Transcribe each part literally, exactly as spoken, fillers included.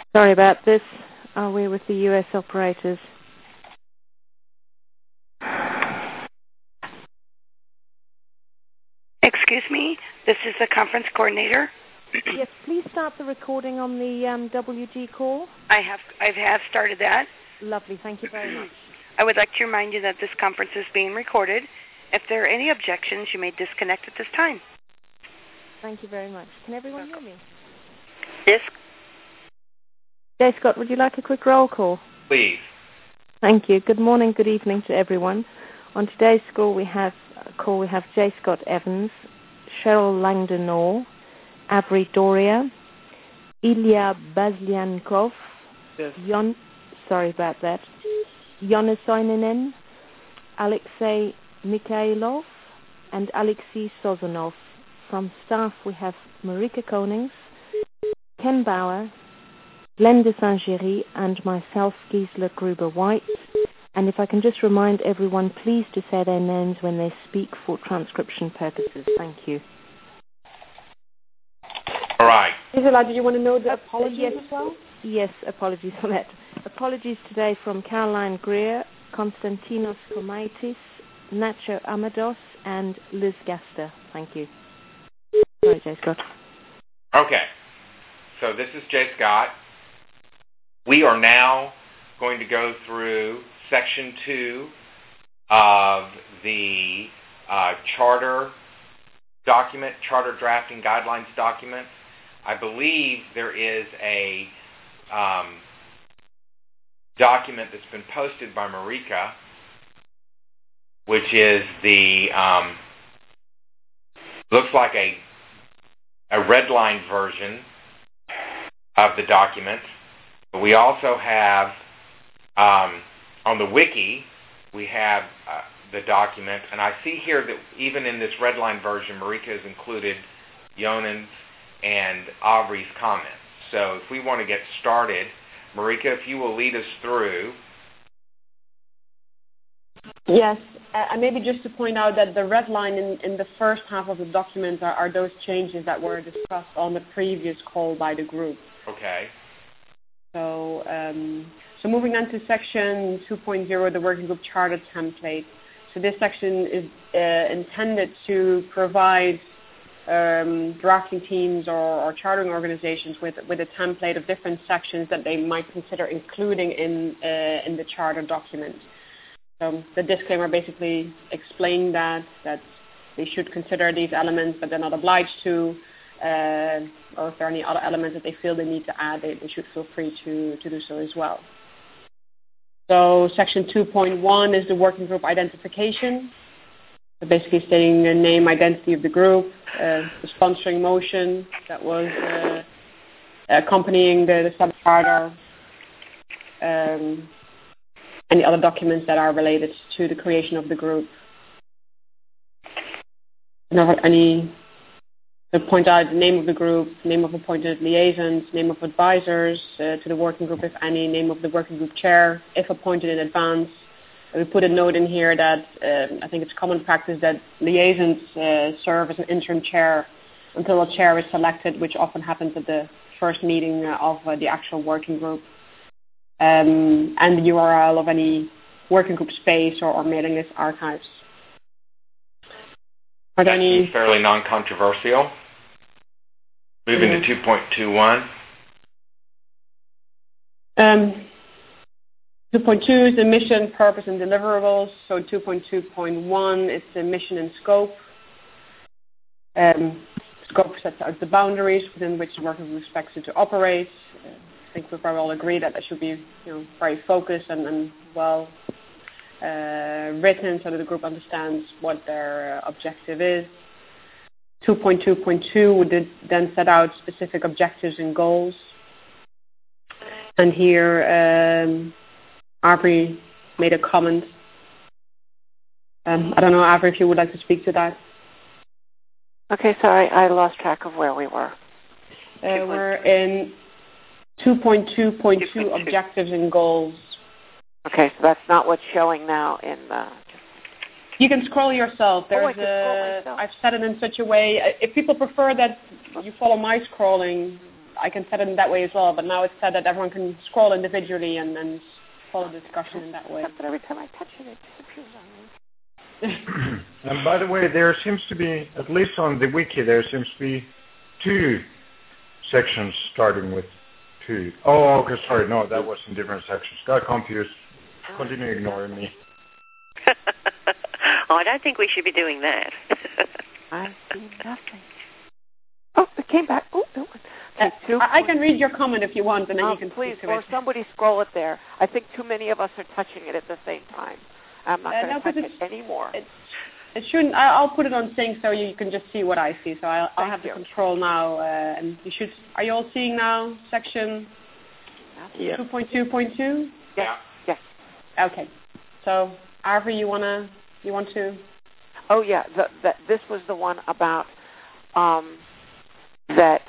Sorry about this. Are we with the U S operators? Excuse me, this is the conference coordinator. Yes, please start the recording on the um, W G call. I have I have started that. Lovely, thank you very much. I would like to remind you that this conference is being recorded. If there are any objections, you may disconnect at this time. Thank you very much. Can everyone hear me? Yes. J. Scott, would you like a quick roll call? Please. Thank you. Good morning, good evening to everyone. On today's call we have call we have J. Scott Evans, Cheryl Langdon-Orr, Avery Doria, Ilya Bazliankov, Yes. Jon, sorry about that, Jonas Soininen, Alexei Mikhailov, and Alexei Sozonov. From staff we have Marika Konings, Ken Bauer, Glenn de Saint-Géry, and myself, Gisela Gruber-White. And if I can just remind everyone, please to say their names when they speak for transcription purposes. Thank you. All right. Gisela, do you want to know the apologies yes. as well? Yes, apologies for that. Apologies today from Caroline Greer, Konstantinos Komaitis, Nacho Amados, and Liz Gaster. Thank you. Sorry, J. Scott. Okay. So this is J. Scott. We are now going to go through section two of the uh, charter document, charter drafting guidelines document. I believe there is a um, document that's been posted by Marika, which is the um, looks like a a redlined version of the document. But we also have um, on the wiki we have uh, the document, and I see here that even in this redline version, Marika has included Jonan's and Aubrey's comments. So if we want to get started, Marika, if you will lead us through. Yes, uh, and maybe just to point out that the red line in, in the first half of the document are, are those changes that were discussed on the previous call by the group. Okay. So, um, so moving on to section two point oh, the working group charter template. So this section is uh, intended to provide um, drafting teams or, or chartering organizations with with a template of different sections that they might consider including in uh, in the charter document. So the disclaimer basically explained that that they should consider these elements, but they're not obliged to. Uh, or if there are any other elements that they feel they need to add, they, they should feel free to, to do so as well. So section two point one is the working group identification. So basically stating the name, identity of the group, uh, the sponsoring motion that was uh, accompanying the, the sub-charter, um, and the other documents that are related to the creation of the group. Not any To point out the name of the group, name of appointed liaisons, name of advisors uh, to the working group, if any, name of the working group chair, if appointed in advance. We put a note in here that uh, I think it's common practice that liaisons uh, serve as an interim chair until a chair is selected, which often happens at the first meeting of uh, the actual working group. Um, and the U R L of any working group space or, or mailing list archives. Are there any fairly non-controversial? Moving mm-hmm. to two point two one. Um, two point two is the mission, purpose, and deliverables. So two point two point one is the mission and scope. Um, scope sets out the boundaries within which the working group expects it to operate. Uh, I think we probably all agree that that should be, you know, very focused and, and well uh, written so that the group understands what their uh, objective is. two point two point two would then set out specific objectives and goals. And here, um, Avery made a comment. Um, I don't know, Avery, if you would like to speak to that. Okay, sorry, I lost track of where we were. Uh, we're in two point two point two, objectives and goals. Okay, so that's not what's showing now in the... You can scroll yourself. There's oh, I can scroll a, myself. I've set it in such a way. If people prefer that you follow my scrolling, I can set it in that way as well. But now it's set that everyone can scroll individually and, and follow the discussion in that way. But every time I touch it, it disappears on me. And by the way, there seems to be, at least on the wiki, there seems to be two sections starting with two. Oh, okay, sorry, no, that was in different sections. Got confused. Continue ignoring me. Oh, I don't think we should be doing that. I see nothing. Oh, it came back. Oh, no. Okay, uh, I can read your comment if you want, and then um, you can please, speak to or it. somebody scroll it there. I think too many of us are touching it at the same time. I'm not uh, going no, to touch it it's, anymore. It's, it shouldn't. I, I'll put it on sync so you can just see what I see. So I'll, I'll have you. the control now, uh, and you should. Are you all seeing now section yeah. two point two point two? Yeah. Yes. Okay. So, Arvi, you wanna you want to? Oh yeah, the, the, this was the one about um, that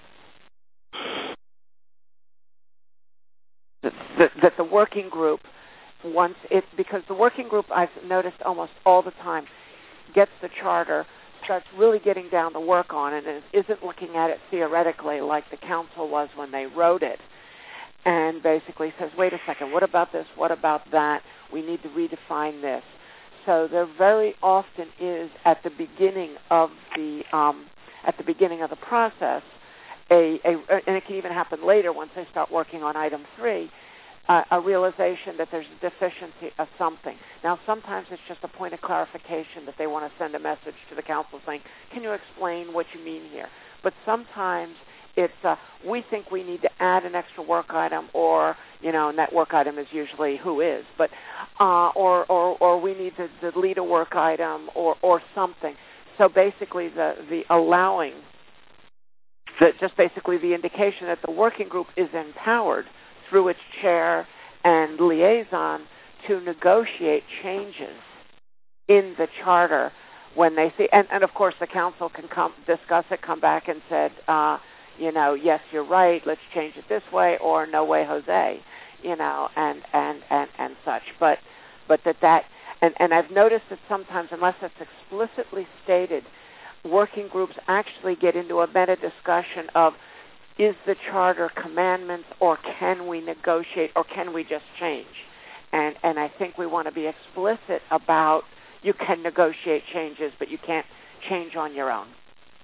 that that the working group once it because the working group I've noticed almost all the time gets the charter, starts really getting down to work on it, and isn't looking at it theoretically like the council was when they wrote it, and basically says, wait a second, what about this? What about that? We need to redefine this. So there very often is at the beginning of the um, at the beginning of the process, a, a and it can even happen later once they start working on item three, uh, a realization that there's a deficiency of something. Now sometimes it's just a point of clarification that they want to send a message to the council saying, can you explain what you mean here? But sometimes it's uh, we think we need to add an extra work item, or you know, and that work item is usually who is, but uh, or, or or we need to delete a work item, or or something. So basically, the the allowing, that just basically the indication that the working group is empowered through its chair and liaison to negotiate changes in the charter when they see, and, and of course the council can come discuss it, come back and said. Uh, You know, yes, you're right. Let's change it this way, or no way, Jose. You know, and and and, and such. But but that that and, and I've noticed that sometimes, unless it's explicitly stated, working groups actually get into a meta discussion of is the charter commandments, or can we negotiate, or can we just change? And and I think we want to be explicit about you can negotiate changes, but you can't change on your own.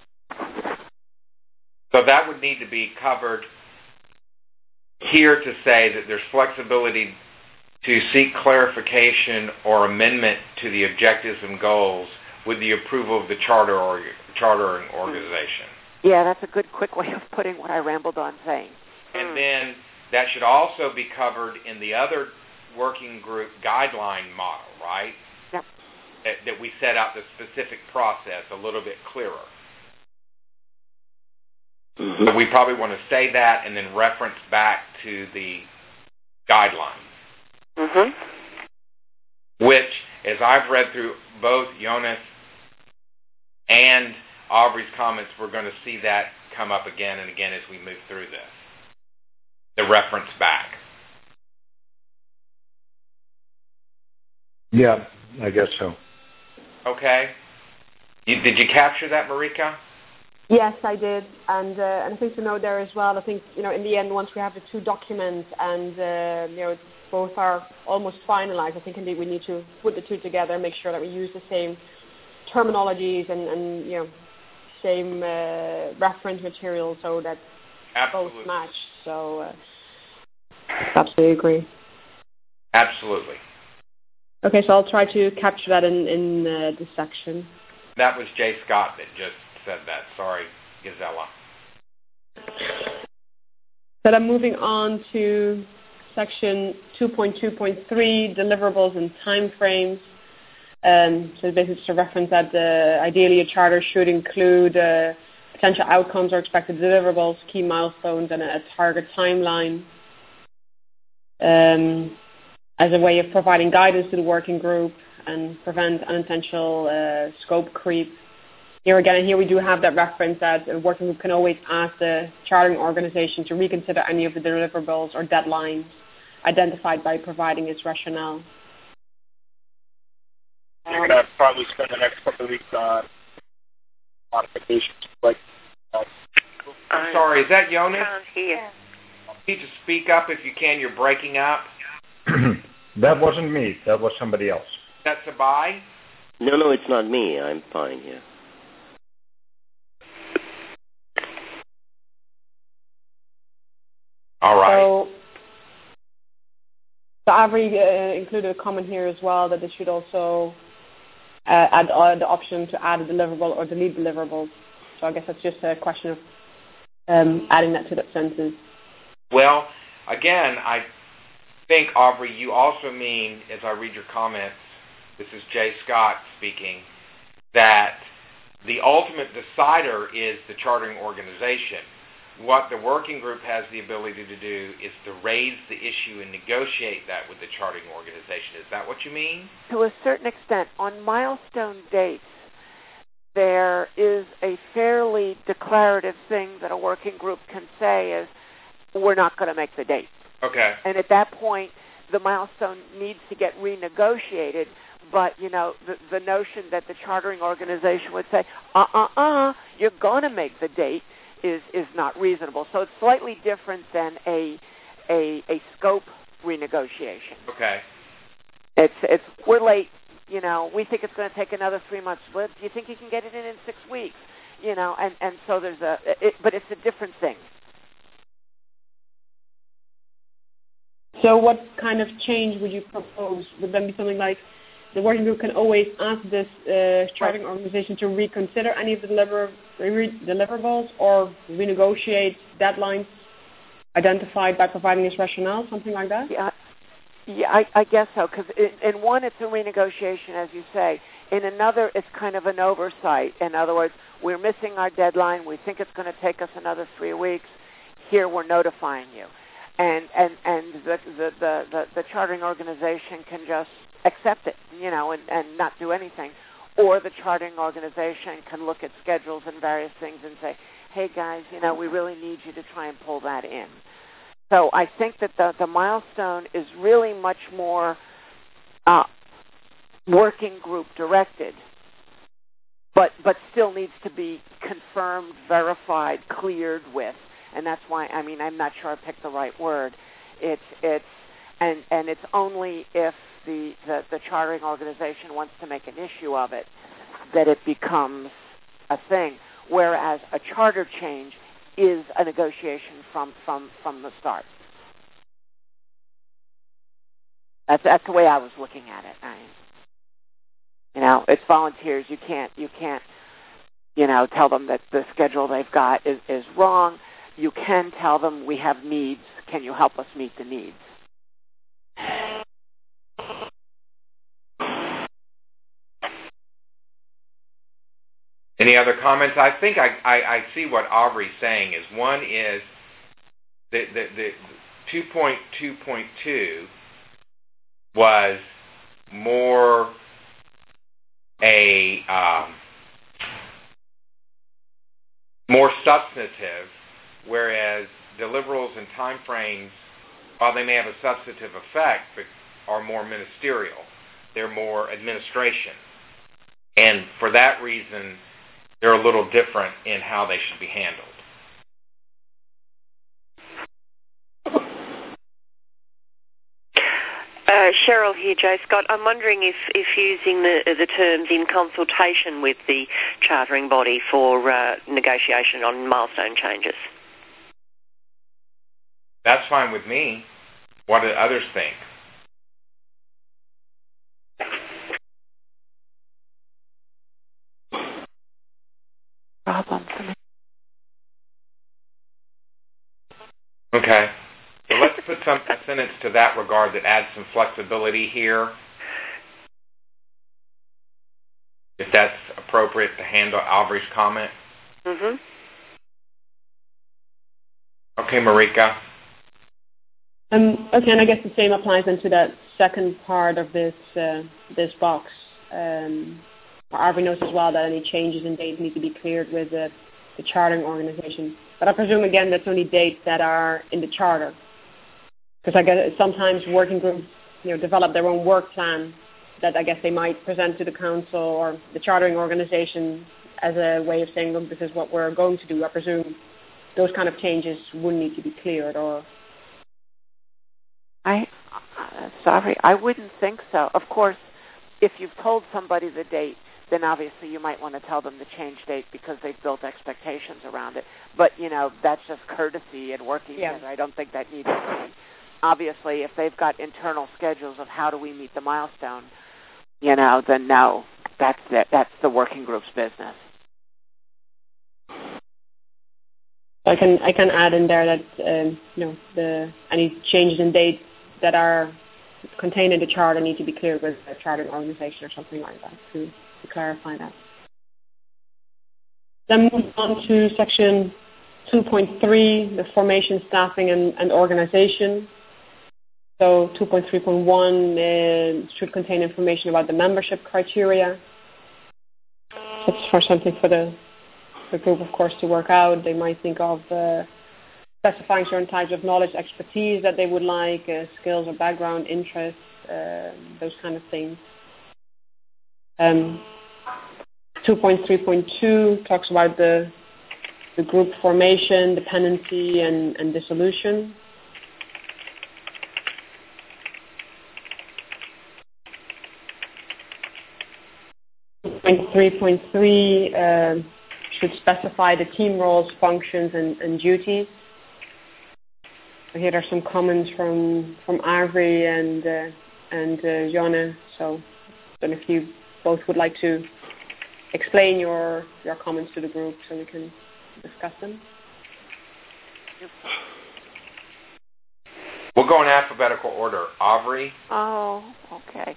So that would need to be covered here to say that there's flexibility to seek clarification or amendment to the objectives and goals with the approval of the charter or chartering organization. Yeah, that's a good quick way of putting what I rambled on saying. And then that should also be covered in the other working group guideline model, right? Yep. That, that we set out the specific process a little bit clearer. Mm-hmm. So we probably want to say that and then reference back to the guidelines. Mm-hmm. Which, as I've read through both Jonas and Aubrey's comments, we're going to see that come up again and again as we move through this. The reference back. Yeah, I guess so. Okay. You, did you capture that, Marika? Yes, I did, and uh, and I think to note there as well. I think you know in the end, once we have the two documents and uh, you know both are almost finalized, I think indeed we need to put the two together, make sure that we use the same terminologies and, and you know same uh, reference material so that Absolutely. both match. So uh, absolutely agree. Absolutely. Okay, so I'll try to capture that in in uh, this section. That was Jay Scott that just said that. Sorry, Gisela. But I'm moving on to section two point two point three, deliverables and timeframes. Um, so basically just a reference that uh, ideally a charter should include uh, potential outcomes or expected deliverables, key milestones, and a, a target timeline um, as a way of providing guidance to the working group and prevent unintentional uh, scope creep. Here again, and here we do have that reference that a working group can always ask the chartering organization to reconsider any of the deliverables or deadlines identified by providing its rationale. You're going to probably spend the next couple of weeks on modifications. Like, uh, I'm sorry, is that Jonas? I can't hear. You need to speak up if you can. You're breaking up. That wasn't me. That was somebody else. Is that Sabai? No, no, it's not me. I'm fine here. All right. So, so Avery uh, included a comment here as well that they should also uh, add uh, the option to add a deliverable or delete deliverables. So I guess that's just a question of um, adding that to that sentence. Well, again, I think, Aubrey, you also mean, as I read your comments, this is Jay Scott speaking, that the ultimate decider is the chartering organization. What the working group has the ability to do is to raise the issue and negotiate that with the chartering organization. Is that what you mean? To a certain extent, on milestone dates, there is a fairly declarative thing that a working group can say is, we're not going to make the date. Okay. And at that point, the milestone needs to get renegotiated. But, you know, the, the notion that the chartering organization would say, uh-uh-uh, you're going to make the date is, is not reasonable. So it's slightly different than a, a, a scope renegotiation. Okay. It's, it's, we're late. You know, we think it's going to take another three months. But do you think you can get it in in six weeks? You know, and, and so there's a, it, but it's a different thing. So what kind of change would you propose? Would that be something like the working group can always ask this uh, chartering right. organization to reconsider any of the deliver, re- deliverables or renegotiate deadlines identified by providing this rationale, something like that? Yeah, yeah, I, I guess so. Because in, in one, it's a renegotiation, as you say. In another, it's kind of an oversight. In other words, we're missing our deadline. We think it's going to take us another three weeks. Here, we're notifying you. And and and the the, the, the the chartering organization can just accept it, you know, and, and not do anything. Or the chartering organization can look at schedules and various things and say, hey, guys, you know, we really need you to try and pull that in. So I think that the, the milestone is really much more uh, working group directed, but but still needs to be confirmed, verified, cleared with. And that's why, I mean, I'm not sure I picked the right word. It's it's and and it's only if the, the, the chartering organization wants to make an issue of it that it becomes a thing. Whereas a charter change is a negotiation from, from, from the start. That's that's the way I was looking at it. I, you know, it's volunteers. You can't you can't you know tell them that the schedule they've got is, is wrong. You can tell them we have needs. Can you help us meet the needs? Any other comments? I think I, I, I see what Aubrey's saying is one is the, the, the two point two point two was more a um, more substantive, whereas deliverables and timeframes, while they may have a substantive effect, are more ministerial. They're more administration. And for that reason, they're a little different in how they should be handled. Uh, Cheryl here, Jay Scott. I'm wondering if, if using the, the terms in consultation with the chartering body for uh, negotiation on milestone changes. That's fine with me. What do others think? Problem for me. Okay. So let's put some a sentence to that regard that adds some flexibility here. If that's appropriate to handle Aubrey's comment. Mm-hmm. Okay, Marika. Um, okay, and I guess the same applies then to that second part of this uh, this box. Um, Aubrey notes as well that any changes in dates need to be cleared with the, the chartering organization. But I presume, again, that's only dates that are in the charter. Because I guess sometimes working groups, you know, develop their own work plan that I guess they might present to the council or the chartering organization as a way of saying, look, this is what we're going to do. I presume those kind of changes would need to be cleared, or? I, uh, sorry, I wouldn't think so. Of course, if you've told somebody the date, then obviously you might want to tell them the change date because they've built expectations around it. But, you know, that's just courtesy and working yeah. together. I don't think that needs to be. Obviously, if they've got internal schedules of how do we meet the milestone, you know, then no, that's the, that's the working group's business. I can I can add in there that um, you know the any changes in dates that are contained in the charter need to be cleared with the chartering organization or something like that to, to clarify that. Then move on to section two point three, the formation, staffing, and, and organization. So two point three point one uh, should contain information about the membership criteria. That's for something for the, the group, of course, to work out. They might think of uh, specifying certain types of knowledge, expertise that they would like, uh, skills or background, interests, uh, those kind of things. Um, two point three point two talks about the the group formation, dependency, and, and dissolution. two point three point three uh, should specify the team roles, functions, and, and duties. So here are some comments from from Avery and uh, and uh, Jonne. So I don't know if you both would like to explain your your comments to the group so we can discuss them. We'll go in alphabetical order. Avery. Oh, okay.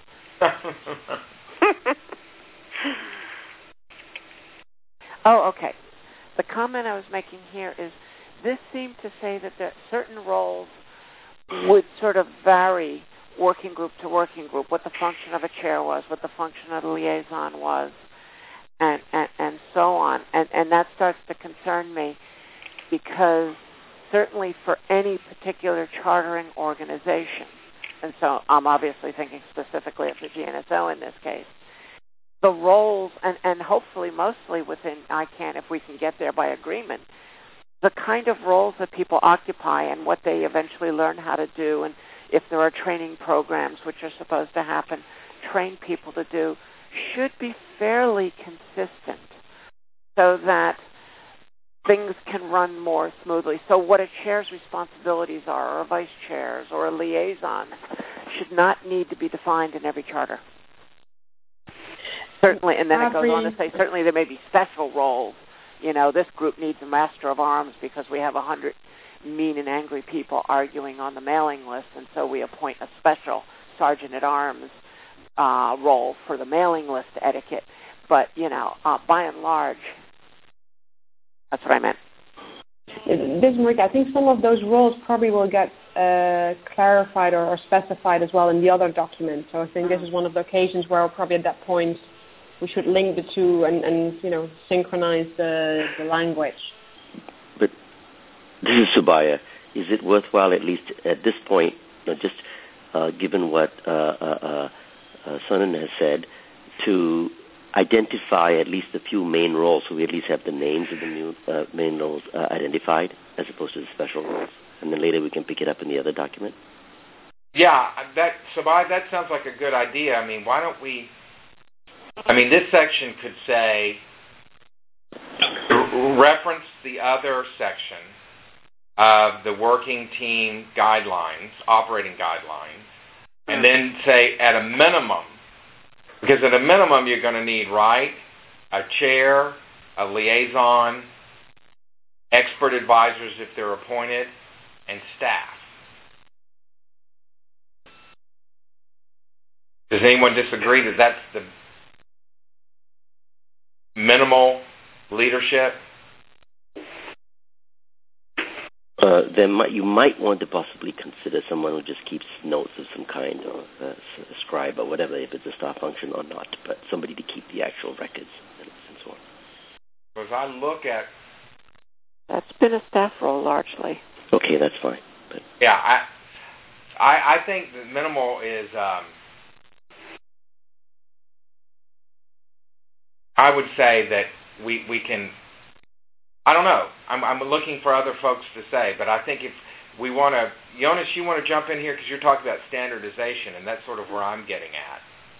Oh, okay. The comment I was making here is this seemed to say that there, certain roles would sort of vary working group to working group, what the function of a chair was, what the function of a liaison was, and, and, and so on. And, and that starts to concern me because certainly for any particular chartering organization, and so I'm obviously thinking specifically of the G N S O in this case, the roles, and, and hopefully mostly within I CAN, if we can get there by agreement, the kind of roles that people occupy and what they eventually learn how to do, and if there are training programs which are supposed to happen, train people to do, should be fairly consistent so that things can run more smoothly. So what a chair's responsibilities are, or a vice chair's, or a liaison, should not need to be defined in every charter. Certainly, and then it goes on to say, certainly there may be special roles. You know, this group needs a master of arms because we have a hundred mean and angry people arguing on the mailing list, and so we appoint a special sergeant at arms uh, role for the mailing list etiquette. But, you know, uh, by and large, that's what I meant. This, Marika, I think some of those roles probably will get uh, clarified or, or specified as well in the other document. So I think this is one of the occasions where probably at that point we should link the two and, and you know, synchronize the, the language. But this is Subaya. Is it worthwhile, at least at this point, you know, just uh, given what uh, uh, uh, Sonnen has said, to identify at least a few main roles, so we at least have the names of the new uh, main roles uh, identified, as opposed to the special roles, and then later we can pick it up in the other document? Yeah, that Subaya, that sounds like a good idea. I mean, why don't we? I mean, this section could say, reference the other section of the working team guidelines, operating guidelines, and then say at a minimum, because at a minimum you're going to need, right, a chair, a liaison, expert advisors if they're appointed, and staff. Does anyone disagree that that's the minimal leadership? Uh, then might, you might want to possibly consider someone who just keeps notes of some kind, or uh, a scribe or whatever, if it's a staff function or not, but somebody to keep the actual records and, and so on. Because I look at... That's been a staff role largely. Okay, that's fine. But yeah, I, I I think the minimal is... Um, I would say that we, we can I don't know. I'm, I'm looking for other folks to say, but I think if we want to, Jonas, you want to jump in here because you're talking about standardization, and that's sort of where I'm getting at.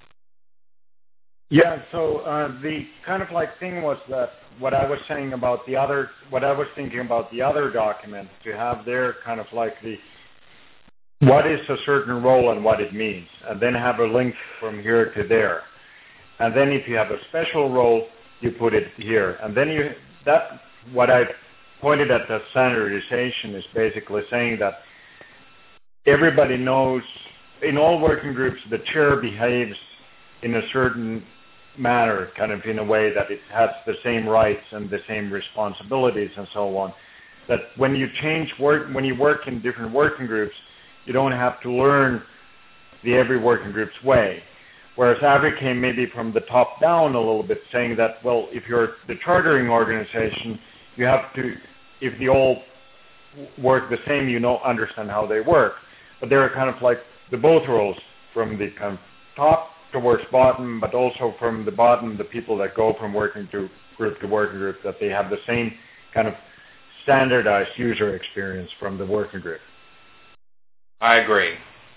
Yeah, so uh, the kind of like thing was that what I was saying about the other, what I was thinking about the other document, to have there kind of like the, what is a certain role and what it means, and then have a link from here to there. And then if you have a special role, you put it here. And then you, that, what I pointed at the standardization is basically saying that everybody knows, in all working groups, the chair behaves in a certain manner, kind of in a way that it has the same rights and the same responsibilities and so on. That when you change work, when you work in different working groups, you don't have to learn the every working group's way. Whereas AVRI came maybe from the top down a little bit, saying that, well, if you're the chartering organization, you have to, if they all work the same, you know, understand how they work. But they're kind of like the both roles, from the kind of top towards bottom, but also from the bottom, the people that go from working to group to working group, that they have the same kind of standardized user experience from the working group. I agree.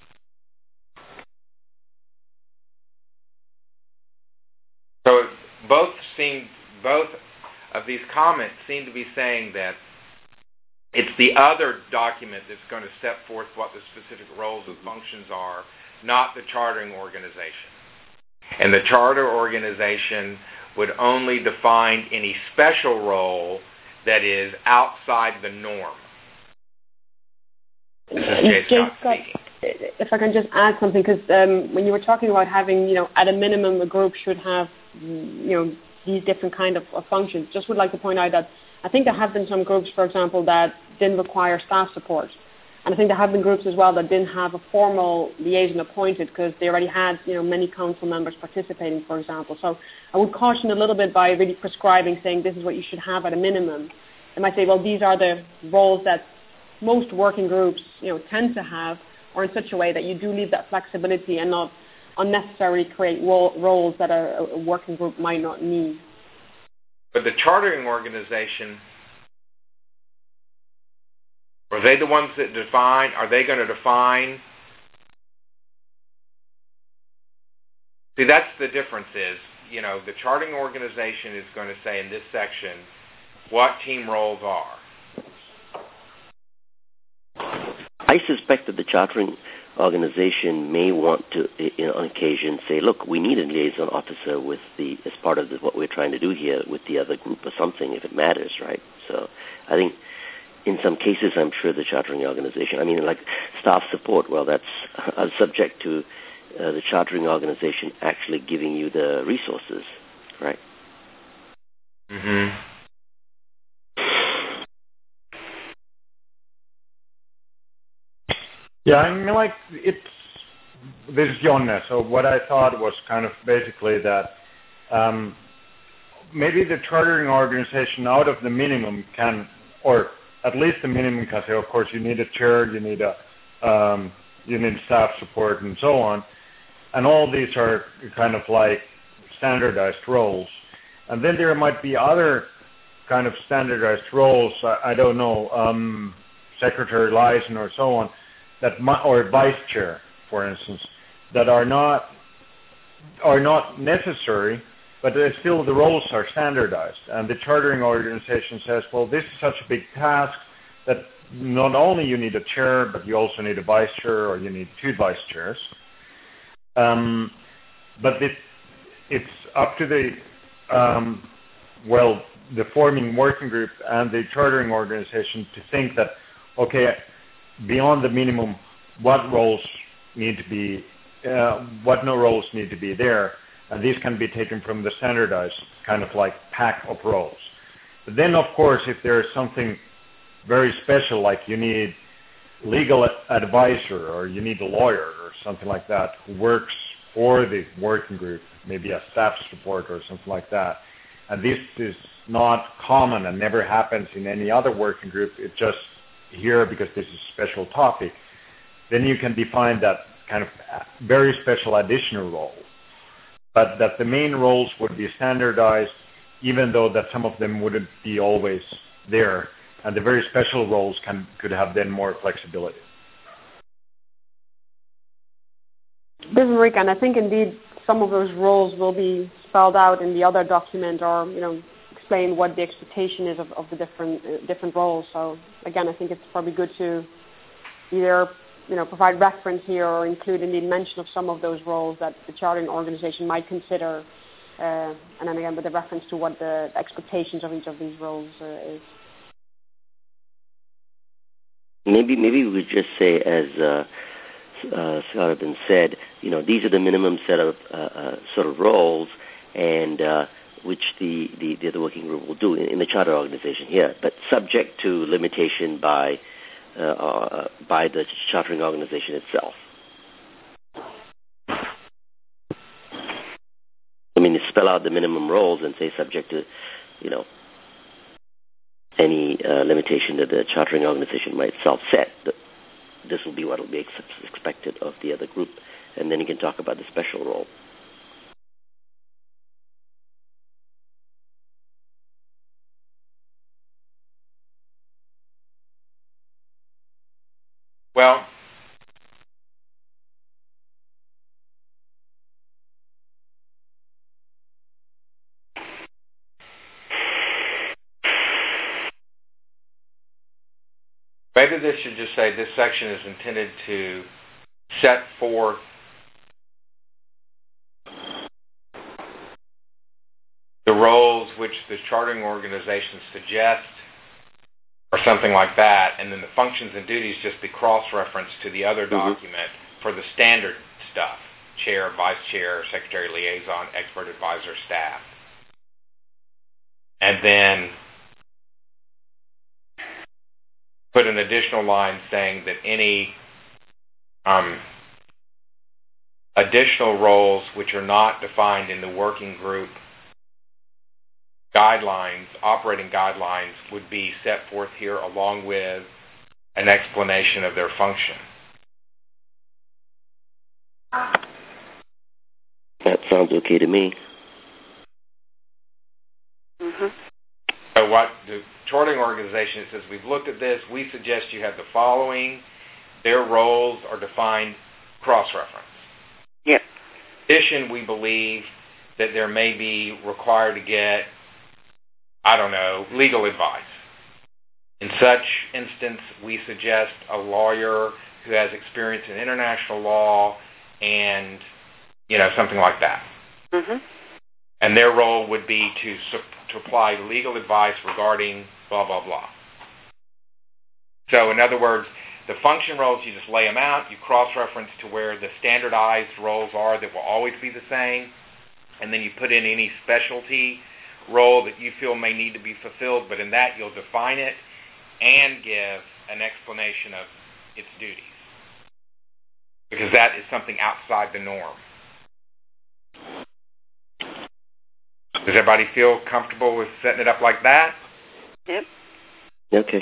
So both seem, both of these comments seem to be saying that it's the other document that's going to set forth what the specific roles and functions are, not the chartering organization. And the charter organization would only define any special role that is outside the norm. This is Jay Scott speaking. If I can just add something, because um, when you were talking about having, you know, at a minimum a group should have, you know, these different kind of, of functions, just would like to point out that I think there have been some groups, for example, that didn't require staff support. And I think there have been groups as well that didn't have a formal liaison appointed because they already had, you know, many council members participating, for example. So I would caution a little bit by really prescribing, saying this is what you should have at a minimum. They might say, well, these are the roles that most working groups, you know, tend to have, or in such a way that you do leave that flexibility and not unnecessarily create role, roles that a, a working group might not need. But the chartering organization, are they the ones that define, are they going to define? See, that's the difference is, you know, the chartering organization is going to say in this section what team roles are. I suspect that the chartering organization may want to, you know, on occasion, say, look, we need a liaison officer with the, as part of the, what we're trying to do here with the other group or something, if it matters, right? So I think in some cases, I'm sure the chartering organization, I mean, like staff support, well, that's uh, subject to uh, the chartering organization actually giving you the resources, right? Mm-hmm. Yeah, I mean, like, it's, this is Jonas, so what I thought was kind of basically that um, maybe the chartering organization out of the minimum can, or at least the minimum can say, of course, you need a chair, you need a, um, you need staff support and so on, and all these are kind of like standardized roles. And then there might be other kind of standardized roles, I, I don't know, um, secretary liaison or so on, that might, or vice chair, for instance, that are not are not necessary, but still the roles are standardized. And the chartering organization says, well, this is such a big task that not only you need a chair, but you also need a vice chair, or you need two vice chairs. Um, but it, it's up to the um, well, the forming working group and the chartering organization to think that, okay, beyond the minimum, what roles need to be, uh, what no roles need to be there, and these can be taken from the standardized kind of like pack of roles. But then, of course, if there is something very special, like you need legal advisor or you need a lawyer or something like that who works for the working group, maybe a staff support or something like that, and this is not common and never happens in any other working group, it just here because this is a special topic, then you can define that kind of very special additional role. But that the main roles would be standardized, even though that some of them wouldn't be always there, and the very special roles can could have then more flexibility. This is Marika, and I think indeed some of those roles will be spelled out in the other document, or you know, explain what the expectation is of, of the different uh, different roles. So again, I think it's probably good to either you know provide reference here or include indeed mention of some of those roles that the chartering organization might consider, uh, and then again with the reference to what the expectations of each of these roles uh, is. Maybe maybe we would just say, as uh, uh, Scott had been said, you know, these are the minimum set of uh, uh, sort of roles, and uh, which the, the, the other working group will do in, in the charter organization here, but subject to limitation by uh, uh, by the chartering organization itself. I mean, spell out the minimum roles and say subject to, you know, any uh, limitation that the chartering organization might self-set. This will be what will be ex- expected of the other group, and then you can talk about the special role. Well, maybe this should just say this section is intended to set forth the roles which the chartering organizations suggest, or something like that, and then the functions and duties just be cross-referenced to the other mm-hmm. document for the standard stuff: chair, vice chair, secretary liaison, expert advisor, staff. And then put an additional line saying that any um, additional roles which are not defined in the working group guidelines, operating guidelines, would be set forth here along with an explanation of their function. That sounds okay to me. Mm-hmm. So what the chartering organization says, we've looked at this, we suggest you have the following. Their roles are defined cross-reference. Yep. In addition, we believe that there may be required to get, I don't know, legal advice. In such instance, we suggest a lawyer who has experience in international law and, you know, something like that. Mm-hmm. And their role would be to, to apply legal advice regarding blah, blah, blah. So, in other words, the function roles, you just lay them out, you cross-reference to where the standardized roles are that will always be the same, and then you put in any specialty role that you feel may need to be fulfilled, but in that you'll define it and give an explanation of its duties, because that is something outside the norm. Does everybody feel comfortable with setting it up like that? Yep. Okay.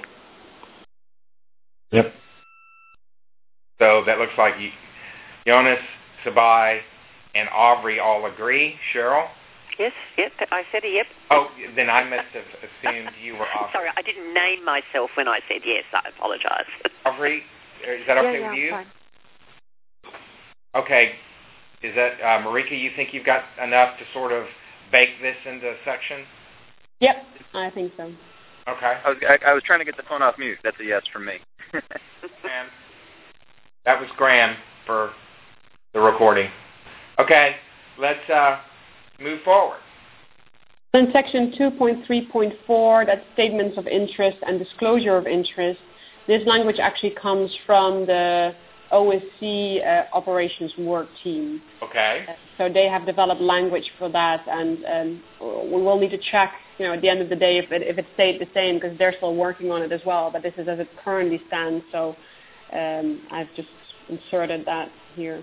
Yep. So that looks like Jonas, Sabai, and Aubrey all agree. Cheryl? Yes, yep, I said a yep. Oh, then I must have assumed you were Aubrey. Sorry, I didn't name myself when I said yes. I apologize. Aubrey, is that okay yeah, yeah, with you? Fine. Okay. Is that, uh, Marika, you think you've got enough to sort of bake this into a section? Yep, I think so. Okay. I was, I, I was trying to get the phone off mute. That's a yes from me. Graham. That was Graham for the recording. Okay, let's uh, move forward. In section two point three point four, that's statements of interest and disclosure of interest, this language actually comes from the O S C uh, operations work team. Okay. Uh, so they have developed language for that, and um, we will need to check, you know, at the end of the day if it, if it stayed the same, because they're still working on it as well. But this is as it currently stands, so um, I've just inserted that here.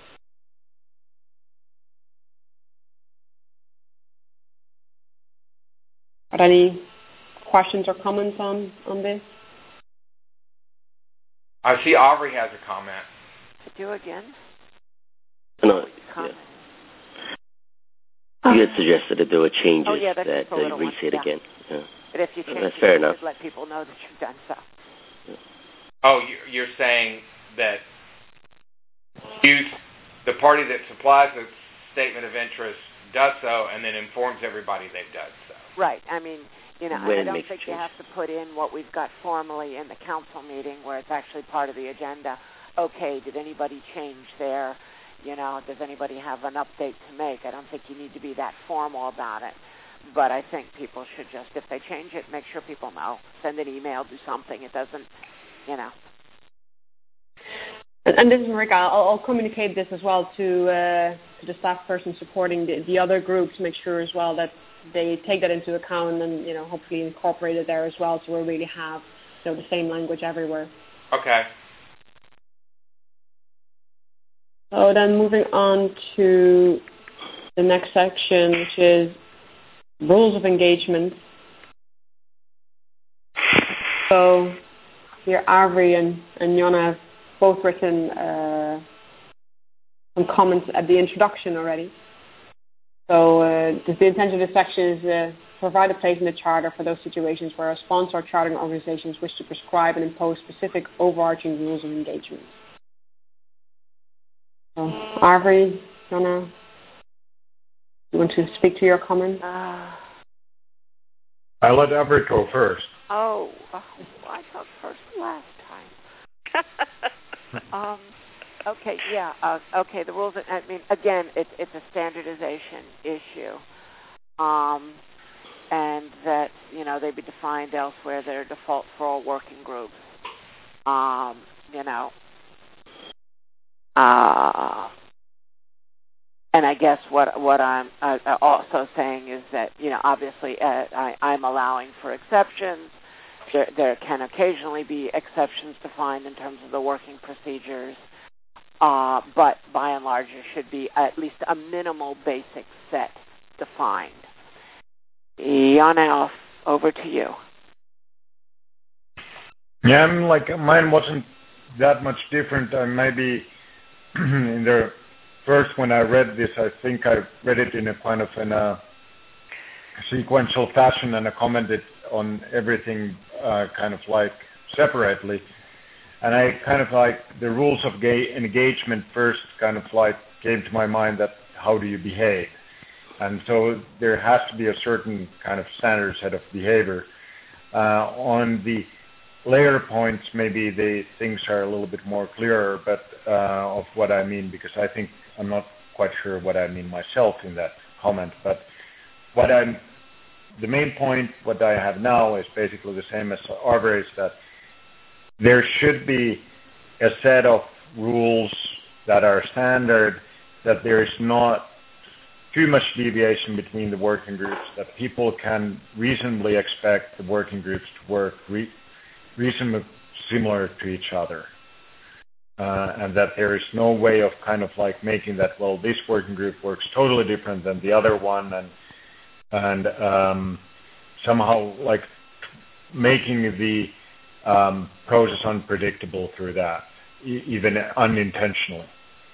Are there any questions or comments on, on this? I see Aubrey has a comment. Do again? No, yeah. You had suggested that there were changes oh, yeah, that's that the uh, little you one. say it Yeah. again. Yeah. But if you change That's it, fair you enough. should let people know that you've done so. Oh, you- you're saying that you, the party that supplies the statement of interest does so and then informs everybody they've done so. Right. I mean, you know, When I it don't makes think a you change. have to put in what we've got formally in the council meeting where it's actually part of the agenda. Okay, did anybody change their, you know, does anybody have an update to make? I don't think you need to be that formal about it. But I think people should just, if they change it, make sure people know. Send an email, do something. It doesn't, you know. And, and this is Marika. I'll, I'll communicate this as well to uh, to the staff person supporting the, the other groups. Make sure as well that they take that into account and, you know, hopefully incorporate it there as well, so we really have, you know, the same language everywhere. Okay. So then moving on to the next section, which is rules of engagement. So here Avery and, and Jonna have both written uh, some comments at the introduction already. So uh, the, the intention of this section is uh, provide a place in the Charter for those situations where a sponsor or chartering organizations wish to prescribe and impose specific overarching rules of engagement. So, Avery, Jonna, you want to speak to your comment? Uh, I'll let Everett go first. oh, oh, I thought first last time. um, okay, yeah, uh, okay. The rules. I mean, again, it's it's a standardization issue, um, and that, you know, they be defined elsewhere. They're default for all working groups. Um, you know. Uh, and I guess what what I'm uh, also saying is that, you know, obviously uh, I, I'm allowing for exceptions. There, there can occasionally be exceptions defined in terms of the working procedures, uh, but by and large there should be at least a minimal basic set defined. Jonna, over to you. Yeah, I'm like, mine wasn't that much different. I maybe in the first, when I read this, I think I read it in a kind of in a sequential fashion, and I commented on everything uh, kind of like separately. And I kind of like the rules of ga- engagement first kind of like came to my mind, that how do you behave? And so there has to be a certain kind of standard set of behavior. Uh, on the later points, maybe the things are a little bit more clearer, but uh, of what I mean, because I think I'm not quite sure what I mean myself in that comment. But what I'm, the main point, what I have now is basically the same as Arver, is that there should be a set of rules that are standard, that there is not too much deviation between the working groups, that people can reasonably expect the working groups to work re- reasonably similar to each other. Uh, and that there is no way of kind of like making that, well, this working group works totally different than the other one, and and um, somehow like making the um, process unpredictable through that, e- even unintentionally.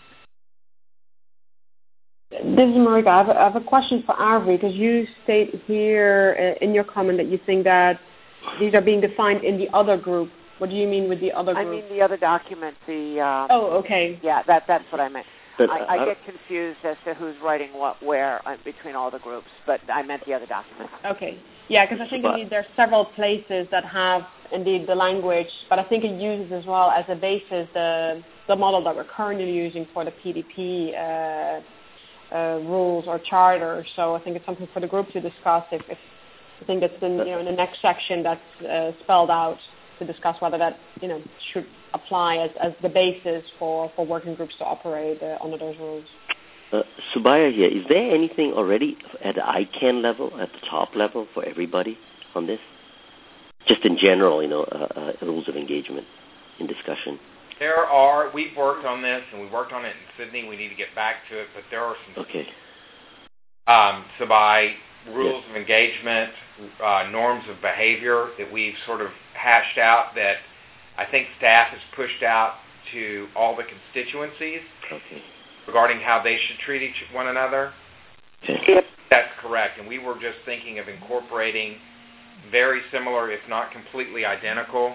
This is Marika. I have a, I have a question for Avery, because you state here uh, in your comment that you think that these are being defined in the other group. What do you mean with the other group? I mean the other document, the... Uh, oh, okay. Yeah, that that's what I meant. But, I, I uh, get confused as to who's writing what where uh, between all the groups, but I meant the other document. Okay. Yeah, because I think But- indeed there are several places that have indeed the language, but I think it uses as well as a basis the the model that we're currently using for the P D P uh, uh, rules or charter. So I think it's something for the group to discuss. If, if I think that's in, you know, in the next section that's uh, spelled out, to discuss whether that, you know, should apply as, as the basis for, for working groups to operate uh, under those rules. Uh, Subaya here, is there anything already at the I CANN level, at the top level for everybody on this? Just in general, you know, uh, uh, rules of engagement in discussion. There are, we've worked on this, and we worked on it in Sydney. We need to get back to it, but there are some, Okay. um, Sabai, rules yeah. of engagement, uh, norms of behavior that we've sort of hashed out that I think staff has pushed out to all the constituencies Okay. regarding how they should treat each one another. Okay. Yep. That's correct. And we were just thinking of incorporating very similar, if not completely identical.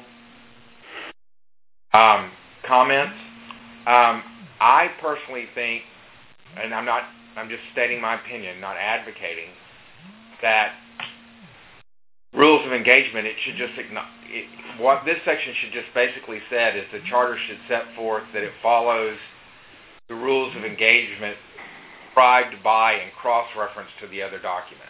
Um, comments. Um, I personally think, and I'm not, I'm just stating my opinion, not advocating, that rules of engagement, it should just, it, what this section should just basically said is the charter should set forth that it follows the rules of engagement described by and cross-referenced to the other document.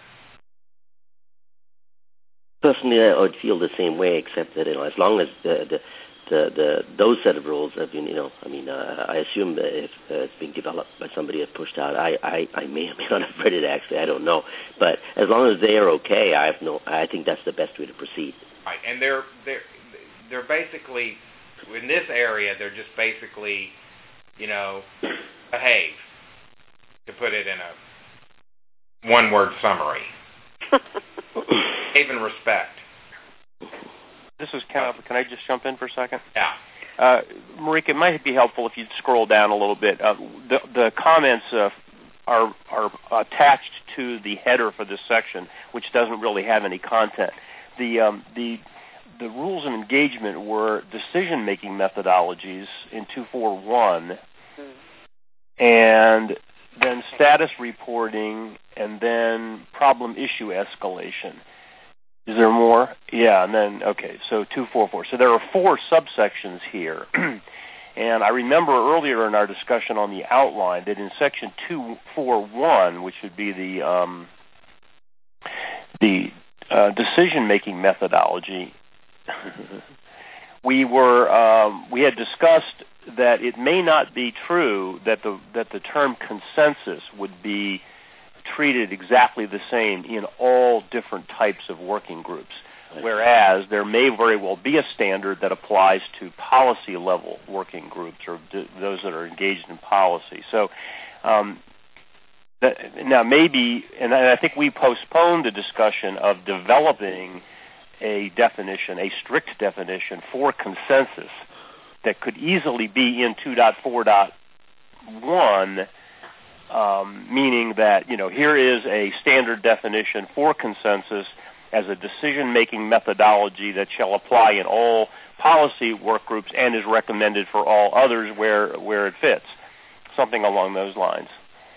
Personally, I would feel the same way, except that, you know, as long as the, the The, the those set of rules have been, you know, I mean, uh, I assume that if uh, it's being developed by somebody that pushed out, I, I, I may or may not have read it actually, I don't know. But as long as they are okay, I have no, I think that's the best way to proceed. Right, and they're they're they're basically in this area, they're just basically, you know, behave, to put it in a one-word summary. Behave and respect. This is Ken. Can I just jump in for a second? Yeah. Uh, Marika, it might be helpful if you'd scroll down a little bit. Uh, the, the comments uh, are, are attached to the header for this section, which doesn't really have any content. The, um, the, the rules of engagement were decision-making methodologies in two forty-one, mm. and then status reporting, and then problem issue escalation. Is there more? Yeah, and then, okay, so two forty-four. So there are four subsections here. And I remember earlier in our discussion on the outline that in section two forty-one, which would be the um, the uh, decision-making methodology, we were um, we had discussed that it may not be true that the that the term consensus would be treated exactly the same in all different types of working groups, whereas there may very well be a standard that applies to policy-level working groups or d- those that are engaged in policy. So um, that, now maybe, and I think we postponed the discussion of developing a definition, a strict definition for consensus that could easily be in two point four point one, Um, meaning that, you know, here is a standard definition for consensus as a decision-making methodology that shall apply in all policy work groups and is recommended for all others where where it fits, something along those lines.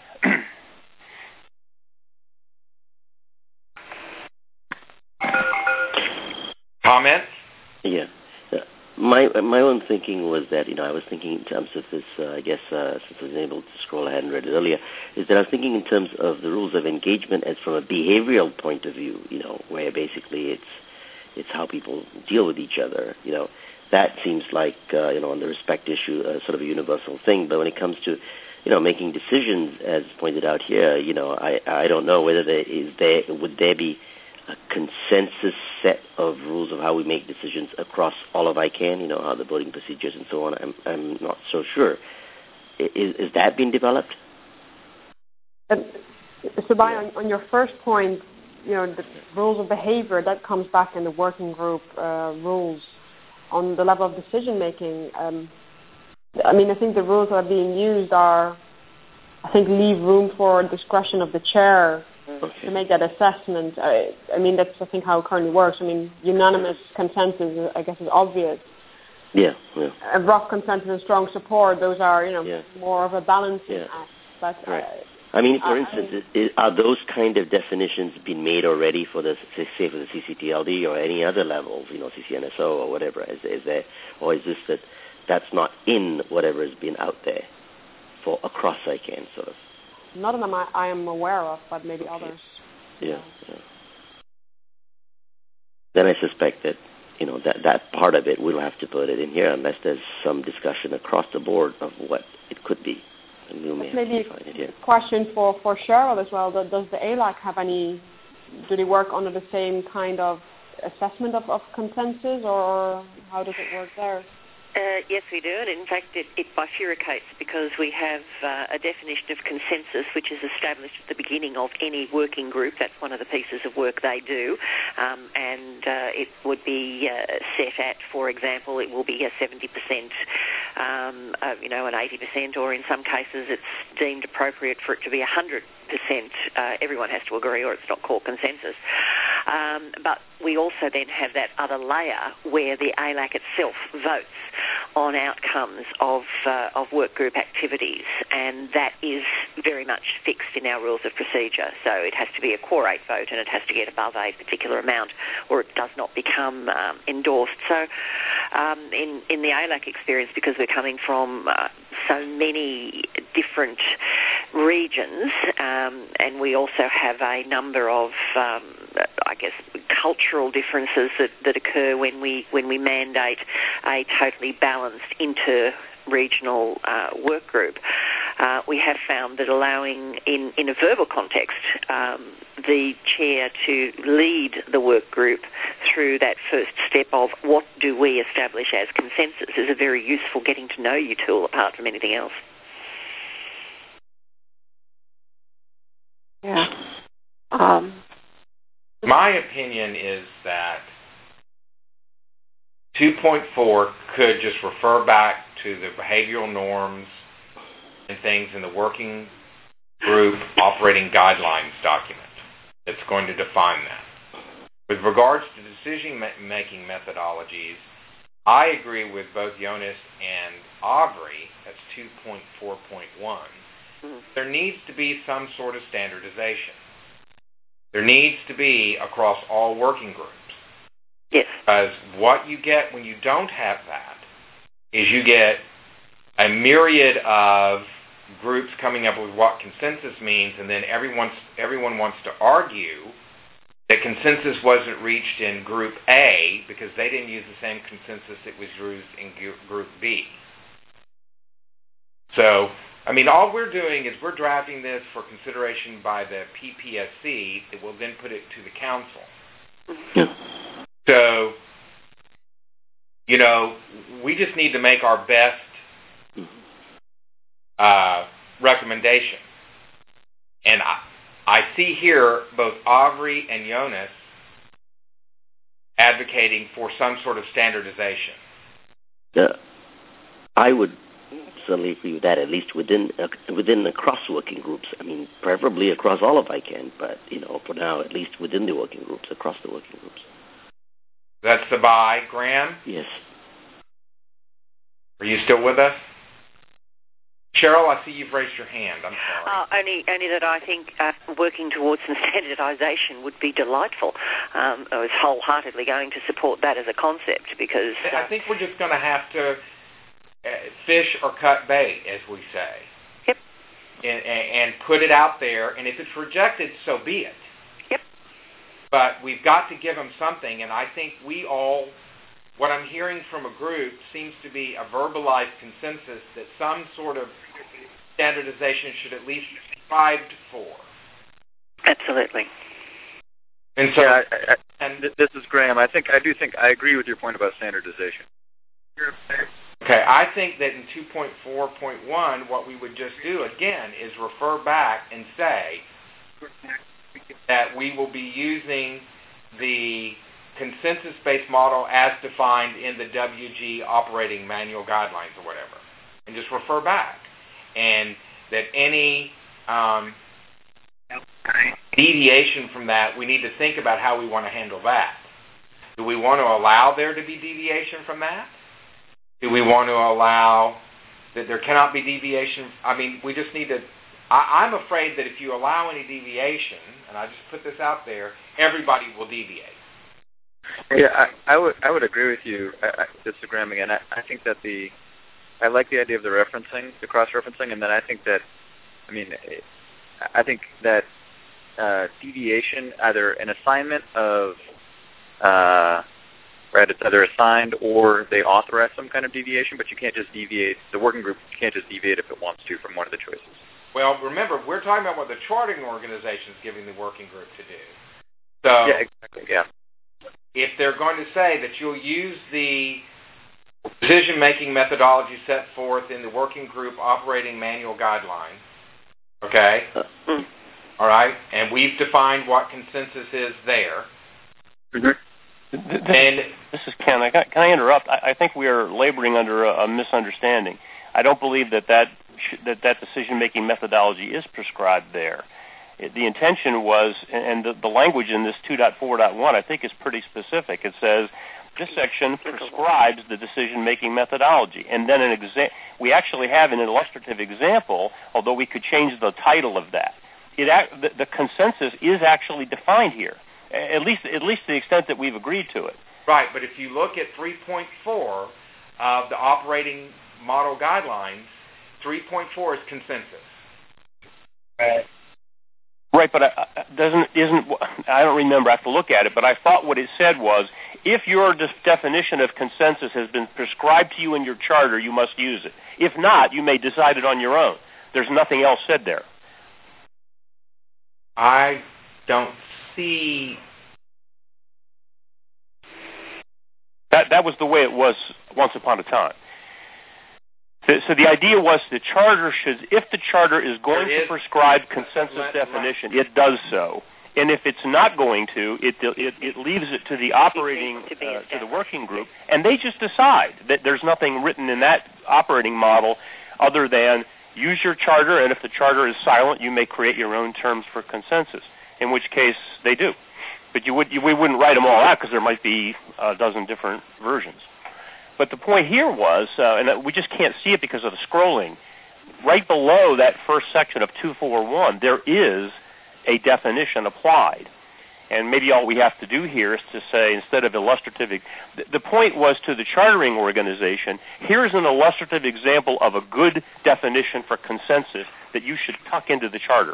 Comments? Yeah. My my own thinking was that, you know, I was thinking in terms of this, uh, I guess, uh, since I was able to scroll ahead and read it earlier, is that I was thinking in terms of the rules of engagement as from a behavioral point of view, you know, where basically it's it's how people deal with each other, you know. That seems like, uh, you know, on the respect issue, uh, sort of a universal thing. But when it comes to, you know, making decisions, as pointed out here, you know, I, I don't know whether there is there, would there be a consensus set of rules of how we make decisions across all of I C A N, you know, how the voting procedures and so on. I'm, I'm not so sure. Is, is that being developed? Um, so, by on, on your first point, you know, the rules of behavior, that comes back in the working group uh, rules. On the level of decision making, um, I mean, I think the rules that are being used are, I think, leave room for discretion of the chair. Okay. To make that assessment. I, I mean, that's, I think, how it currently works. I mean, unanimous consensus, I guess, is obvious. Yeah, yeah. A rough consensus and strong support, those are, you know, yeah. more of a balancing yeah. act. But, right. uh, I mean, for uh, instance, I mean, is, are those kind of definitions being made already for the, say, for the C C T L D or any other levels, you know, C C N S O or whatever? Is, is there, or is this that that's not in whatever has been out there for across I C A N, sort of? None of them I, I am aware of, but maybe okay. others. Yeah, yeah. Then I suspect that, you know, that, that part of it, we'll have to put it in here unless there's some discussion across the board of what it could be. And we may maybe have to find it here. A question for, for Cheryl as well. Does the A L A C have any, do they work under the same kind of assessment of, of consensus, or how does it work there? Uh, yes, we do, and in fact it, it bifurcates because we have uh, a definition of consensus which is established at the beginning of any working group. That's one of the pieces of work they do, um, and uh, it would be uh, set at, for example, it will be a seventy percent, um, uh, you know, an eighty percent, or in some cases it's deemed appropriate for it to be one hundred percent. Uh, everyone has to agree or it's not called consensus. Um, but we also then have that other layer where the A L A C itself votes on outcomes of uh, of work group activities, and that is very much fixed in our rules of procedure. So it has to be a core eight vote, and it has to get above a particular amount, or it does not become um, endorsed. So um, in in the A L A C experience, because we're coming from uh, so many different regions, um, and we also have a number of, um, I guess, cultural differences that, that occur when we when we mandate a totally balanced inter-regional uh, work group. Uh, we have found that allowing, in, in a verbal context, um, the chair to lead the work group through that first step of what do we establish as consensus is a very useful getting to know you tool apart from anything else. Yeah. Um, My opinion is that two point four could just refer back to the behavioral norms and things in the working group operating guidelines document that's going to define that. With regards to decision-making methodologies, I agree with both Jonas and Aubrey, that's two point four point one. Mm-hmm. There needs to be some sort of standardization. There needs to be across all working groups. Yes. Because what you get when you don't have that is you get a myriad of groups coming up with what consensus means, and then everyone's, everyone wants to argue that consensus wasn't reached in Group A because they didn't use the same consensus that was used in Group B. So, I mean, all we're doing is we're drafting this for consideration by the P P S C that will then put it to the council. Yeah. So, you know, we just need to make our best uh, recommendation. And I, I see here both Aubrey and Jonas advocating for some sort of standardization. Uh, I would certainly agree with that, at least within uh, within the cross-working groups. I mean, preferably across all if I can, but, you know, for now, at least within the working groups, across the working groups. That's the buy. Graham? Yes. Are you still with us? Cheryl, I see you've raised your hand. I'm sorry. Uh, only, only that I think uh, working towards some standardisation would be delightful. Um, I was wholeheartedly going to support that as a concept because... Uh, I think we're just going to have to uh, fish or cut bait, as we say. Yep. And, and put it out there, and if it's rejected, so be it. Yep. But we've got to give them something, and I think we all... What I'm hearing from a group seems to be a verbalized consensus that some sort of standardization should at least be strived for. Absolutely. And so, yeah, I, I, and this is Graham. I think I do think I agree with your point about standardization. Okay, I think that in two point four point one, what we would just do again is refer back and say that we will be using the consensus-based model as defined in the W G operating manual guidelines or whatever, and just refer back. And that any um, deviation from that, we need to think about how we want to handle that. Do we want to allow there to be deviation from that? Do we want to allow that there cannot be deviation? I mean, we just need to... I, I'm afraid that if you allow any deviation, and I just put this out there, everybody will deviate. Yeah, I, I would I would agree with you, I, I, Mister Graham, again. I, I think that the I like the idea of the referencing, the cross-referencing, and then I think that, I mean, I think that uh, deviation, either an assignment of, uh, right, it's either assigned or they authorize some kind of deviation, but you can't just deviate, the working group can't just deviate if it wants to from one of the choices. Well, remember, we're talking about what the charting organization is giving the working group to do. So, yeah, exactly, yeah. If they're going to say that you'll use the decision-making methodology set forth in the working group operating manual guidelines, okay, mm. all right, and we've defined what consensus is there, mm-hmm. then... This is Ken. I, can I interrupt? I, I think we are laboring under a, a misunderstanding. I don't believe that that, sh- that, that decision-making methodology is prescribed there. It, the intention was, and the, the language in this two point four point one I think is pretty specific. It says, this section prescribes the decision-making methodology. And then an exa- we actually have an illustrative example, although we could change the title of that. It act, the, the consensus is actually defined here, at least at least to the extent that we've agreed to it. Right, but if you look at three point four of the operating model guidelines, three point four is consensus. Right. Right, but I, doesn't isn't I don't remember. I have to look at it. But I thought what it said was, if your de- definition of consensus has been prescribed to you in your charter, you must use it. If not, you may decide it on your own. There's nothing else said there. I don't see that. That was the way it was once upon a time. So the idea was the charter should, if the charter is going to prescribe consensus definition, it does so. And if it's not going to, it it, it leaves it to the operating, uh, to the working group, and they just decide that there's nothing written in that operating model other than use your charter, and if the charter is silent, you may create your own terms for consensus, in which case they do. But you would you, we wouldn't write them all out because there might be a dozen different versions. But the point here was, uh, and we just can't see it because of the scrolling, right below that first section of two forty-one, there is a definition applied. And maybe all we have to do here is to say, instead of illustrative, the point was to the chartering organization, here's an illustrative example of a good definition for consensus that you should tuck into the charter.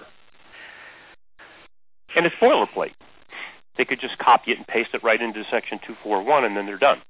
And it's boilerplate. They could just copy it and paste it right into section two forty-one, and then they're done.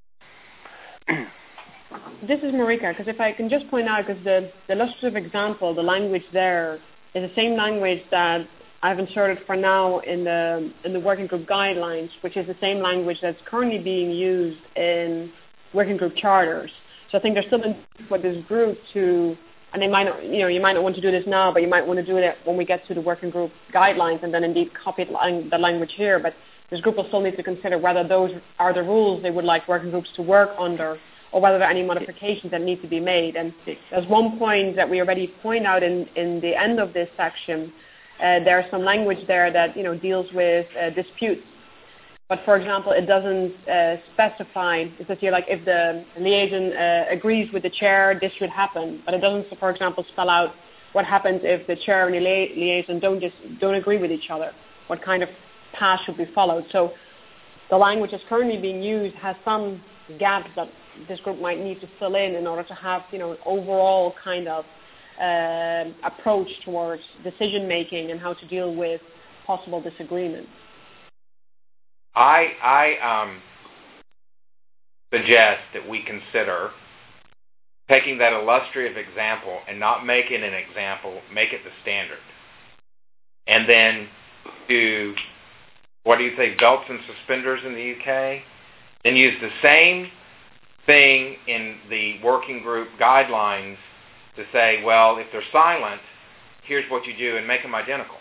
This is Marika, because if I can just point out, because the, the illustrative example, the language there is the same language that I've inserted for now in the in the working group guidelines, which is the same language that's currently being used in working group charters. So I think there's something for this group to, and they might not, you know, you might not want to do this now, but you might want to do it when we get to the working group guidelines, and then indeed copy the language here. But this group will still need to consider whether those are the rules they would like working groups to work under, or whether there are any modifications that need to be made. And there's one point that we already point out in, in the end of this section. Uh, there's some language there that, you know, deals with uh, disputes. But, for example, it doesn't uh, specify, it says here, like, if the liaison uh, agrees with the chair, this should happen. But it doesn't, for example, spell out what happens if the chair and the lia- liaison don't just don't agree with each other, what kind of path should be followed. So the language that's currently being used has some gaps that this group might need to fill in in order to have, you know, an overall kind of uh, approach towards decision making and how to deal with possible disagreements. I I um, suggest that we consider taking that illustrative example and not make it an example, make it the standard, and then do, what do you think, belts and suspenders in the U K? Then use the same thing in the working group guidelines to say, well, if they're silent, here's what you do, and make them identical.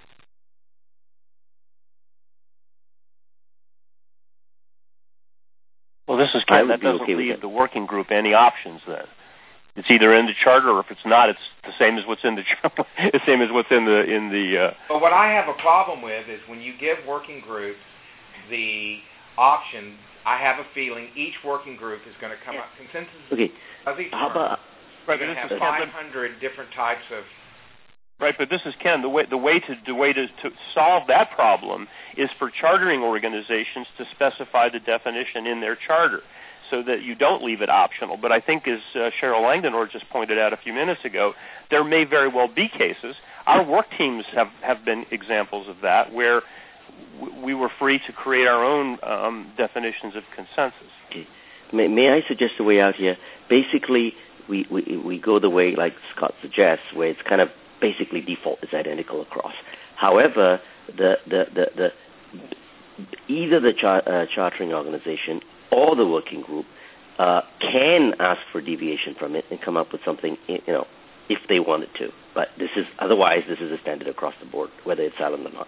Well, this is Ken. That doesn't okay leave the working group any options then. It's either in the charter, or if it's not, it's the same as what's in the charter, the same as what's in the in the. Uh... But what I have a problem with is when you give working groups the option. I have a feeling each working group is going to come yeah. up consensus. Okay. Of each How about? Right, but have five hundred different types of. Right, but this is Ken. The way the way to the way to, to solve that problem is for chartering organizations to specify the definition in their charter, so that you don't leave it optional. But I think, as uh, Cheryl Langdon just pointed out a few minutes ago, there may very well be cases. Our work teams have, have been examples of that, where w- we were free to create our own um, definitions of consensus. Okay. May, may I suggest a way out here? Basically, we, we, we go the way, like Scott suggests, where it's kind of basically default is identical across. However, the, the, the, the either the char, uh, chartering organization or the working group uh, can ask for deviation from it and come up with something, you know, if they wanted to. But this is otherwise, this is a standard across the board, whether it's silent or not.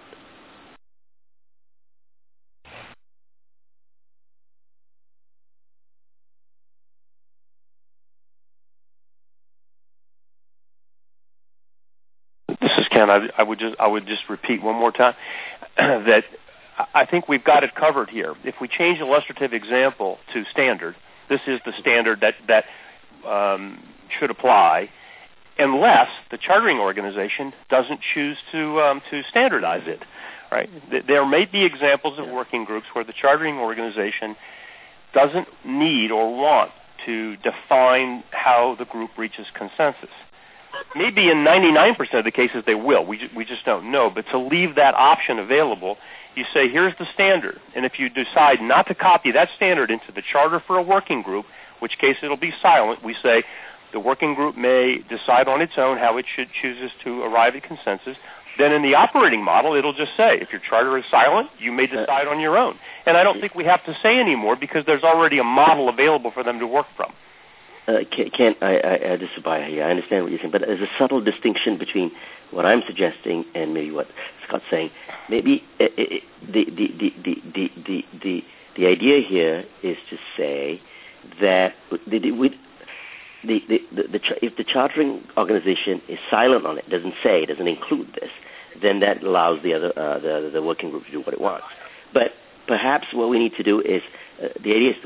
This is Ken, I, I would just I would just repeat one more time that I think we've got it covered here. If we change illustrative example to standard, this is the standard that that um, should apply, unless the chartering organization doesn't choose to um, to standardize it. Right? There may be examples of working groups where the chartering organization doesn't need or want to define how the group reaches consensus. Maybe in ninety-nine percent of the cases they will. We, we just don't know. But to leave that option available, you say, here's the standard. And if you decide not to copy that standard into the charter for a working group, which case it'll be silent, we say the working group may decide on its own how it should chooses to arrive at consensus. Then in the operating model, it'll just say, if your charter is silent, you may decide on your own. And I don't think we have to say anymore because there's already a model available for them to work from. Uh, Ken, I, I, I, this is Subbiah here. I understand what you're saying, but there's a subtle distinction between what I'm suggesting and maybe what Scott's saying. Maybe uh, it, the, the, the, the, the, the, the, the idea here is to say that the, the, with, the, the, the, the, if the chartering organization is silent on it, doesn't say, doesn't include this, then that allows the other uh, the, the working group to do what it wants. But perhaps what we need to do is, uh, the idea is to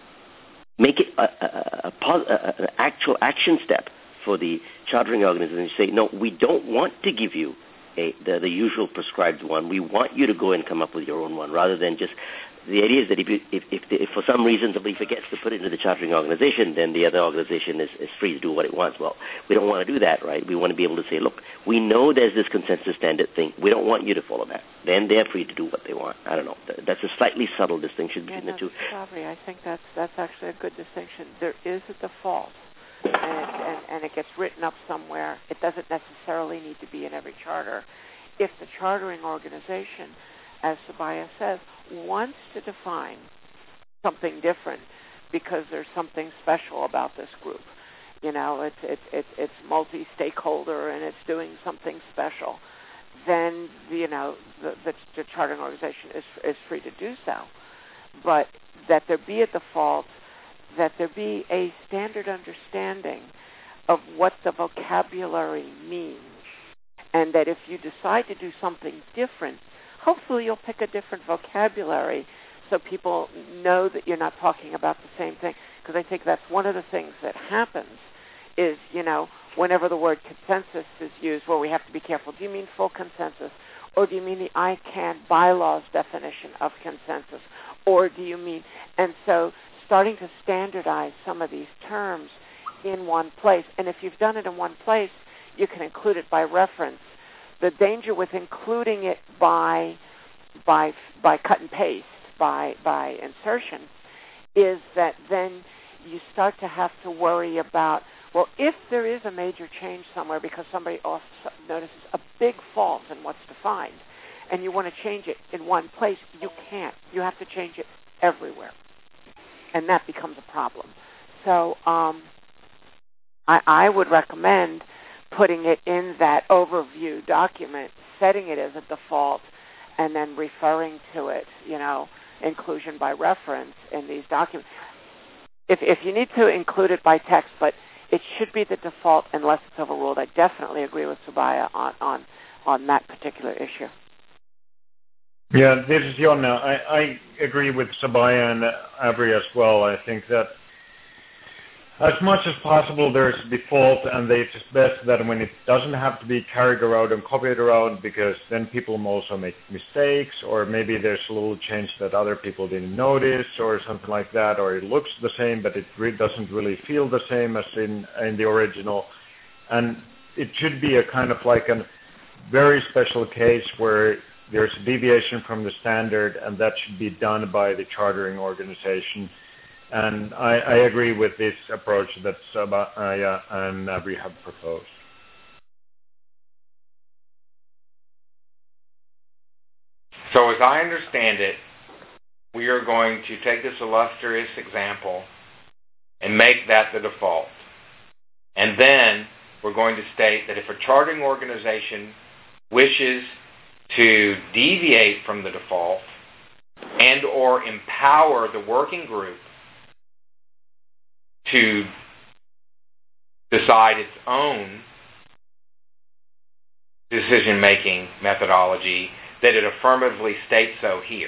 make it a, a, a, a, an actual action step for the chartering organization to say, no, we don't want to give you a, the, the usual prescribed one. We want you to go and come up with your own one, rather than just, the idea is that if, you, if, if, if for some reason somebody forgets to put it into the chartering organization, then the other organization is, is free to do what it wants. Well, we don't want to do that, right? We want to be able to say, look, we know there's this consensus standard thing. We don't want you to follow that. Then they're free to do what they want. I don't know. That's a slightly subtle distinction between yeah, the two. Sorry, I think that's that's actually a good distinction. There is a default, and, and, and it gets written up somewhere. It doesn't necessarily need to be in every charter. If the chartering organization, as Subbiah says, wants to define something different because there's something special about this group, you know, it's it's it's, it's multi-stakeholder and it's doing something special, then you know the, the, the chartering organization is is free to do so. But that there be a default, that there be a standard understanding of what the vocabulary means, and that if you decide to do something different, hopefully you'll pick a different vocabulary so people know that you're not talking about the same thing. Because I think that's one of the things that happens is, you know, whenever the word consensus is used, well, we have to be careful. Do you mean full consensus? Or do you mean the I C A N bylaws definition of consensus? Or do you mean, and so starting to standardize some of these terms in one place. And if you've done it in one place, you can include it by reference. The danger with including it by by by cut and paste, by by insertion, is that then you start to have to worry about, well, if there is a major change somewhere because somebody also notices a big fault in what's defined, and you want to change it in one place, you can't. You have to change it everywhere, and that becomes a problem. So um, I, I would recommend putting it in that overview document, setting it as a default, and then referring to it, you know, inclusion by reference in these documents. If, if you need to include it by text, but it should be the default unless it's overruled. I definitely agree with Subbiah on, on, on that particular issue. Yeah, this is Jonna. I, I agree with Subbiah and Avery as well. I think that as much as possible, there's a default, and it's best that when it doesn't have to be carried around and copied around, because then people also make mistakes, or maybe there's a little change that other people didn't notice, or something like that, or it looks the same, but it really doesn't really feel the same as in, in the original. And it should be a kind of like a very special case where there's a deviation from the standard, and that should be done by the chartering organization. And I, I agree with this approach that Subbiah and Avery have proposed. So as I understand it, we are going to take this illustrious example and make that the default. And then we're going to state that if a chartering organization wishes to deviate from the default and or empower the working group to decide its own decision-making methodology, that it affirmatively states so here.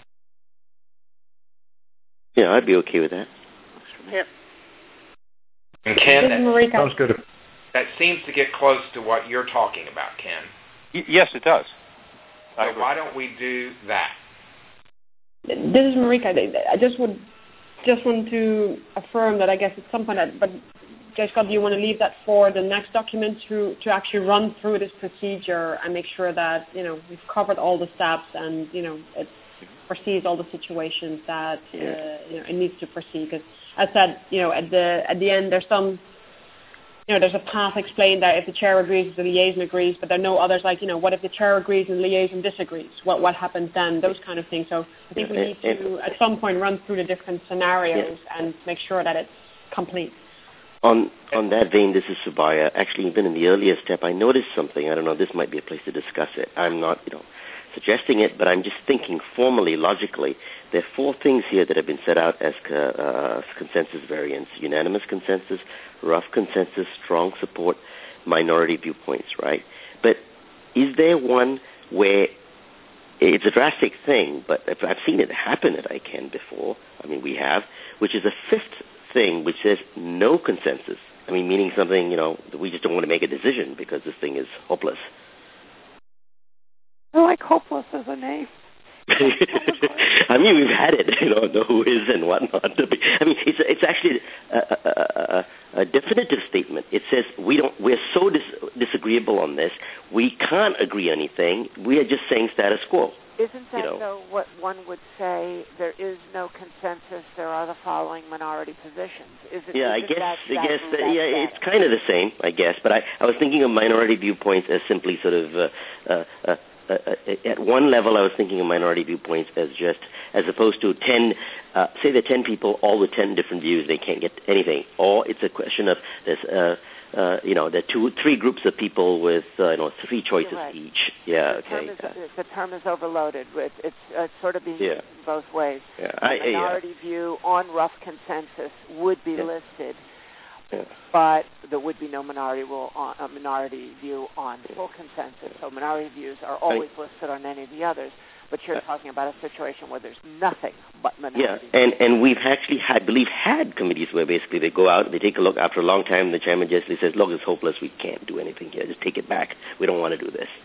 Yeah, I'd be okay with that. Yep. And Ken, that, sounds good. That seems to get close to what you're talking about, Ken. Y- yes, it does. So why don't we do that? This is Marika. I just would just want to affirm that I guess it's something that, but Jay Scott, do you want to leave that for the next document to, to actually run through this procedure and make sure that, you know, we've covered all the steps and, you know, it foresees all the situations that, uh, you know, it needs to proceed? Because as I said, you know, at the, at the end, there's some, you know, there's a path explained that if the chair agrees, the liaison agrees, but there are no others like, you know, what if the chair agrees and the liaison disagrees? What what happens then? Those kind of things. So I think we need to, at some point, run through the different scenarios and make sure that it's complete. On on that vein, this is Subaya. Actually, even in the earlier step, I noticed something. I don't know, this might be a place to discuss it. I'm not, you know, suggesting it, but I'm just thinking formally, logically. There are four things here that have been set out as uh, consensus variants: unanimous consensus, rough consensus, strong support, minority viewpoints, right? But is there one where it's a drastic thing, but I've seen it happen at I C A N before, I mean, we have, which is a fifth thing which says no consensus. I mean, meaning something, you know, we just don't want to make a decision because this thing is hopeless. I like hopeless as a name. I mean, we've had it, you know, the who is and whatnot. I mean, it's it's actually a, a, a, a definitive statement. It says we don't. We're so dis- disagreeable on this. We can't agree on anything. We are just saying status quo. Isn't that you know. though what one would say? There is no consensus. There are the following minority positions. Is it? Yeah, is I it guess. that, I that, guess. that, Uh, yeah, that? it's kind of the same, I guess. But I, I was thinking of minority viewpoints as simply sort of. Uh, uh, uh, Uh, uh, at one level, I was thinking of minority viewpoints as just, as opposed to ten, uh, say there are ten people, all with ten different views, they can't get anything. Or it's a question of, there's, uh, uh, you know, there are two, three groups of people with, uh, you know, three choices right. each. Yeah, the okay. Term is, uh, the term is overloaded. It's, it's, uh, it's sort of being yeah. used both ways. Yeah. A I, minority I, view on rough consensus would be yeah. listed. Yeah. But there would be no minority rule on a minority view on full consensus. So minority views are always I, listed on any of the others. But you're uh, talking about a situation where there's nothing but minority. Yeah, and and we've actually, I believe, had committees where basically they go out, they take a look. After a long time, the chairman just says, "Look, it's hopeless. We can't do anything here. Just take it back. We don't want to do this."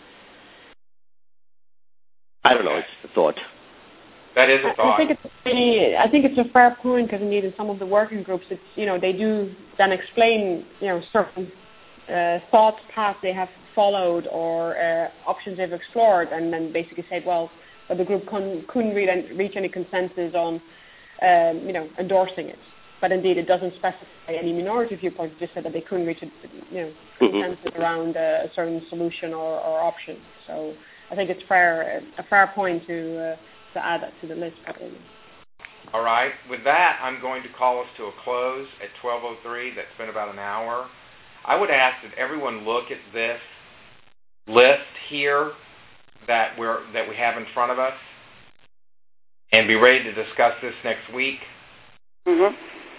I don't know. It's just a thought. That is a thought. I think it's really, I think it's a fair point because indeed in some of the working groups, it's, you know, they do then explain, you know, certain uh, thought paths they have followed or uh, options they've explored, and then basically say, well, well the group con- couldn't re- reach any consensus on, um, you know, endorsing it. But indeed, it doesn't specify any minority viewpoint. It just said that they couldn't reach a, you know, consensus mm-hmm. around uh, a certain solution or, or option. So I think it's fair, a fair point to. Uh, to add that to the list, probably. All right. With that, I'm going to call us to a close at twelve oh three. That's been about an hour. I would ask that everyone look at this list here that we're that we have in front of us and be ready to discuss this next week. Mm-hmm.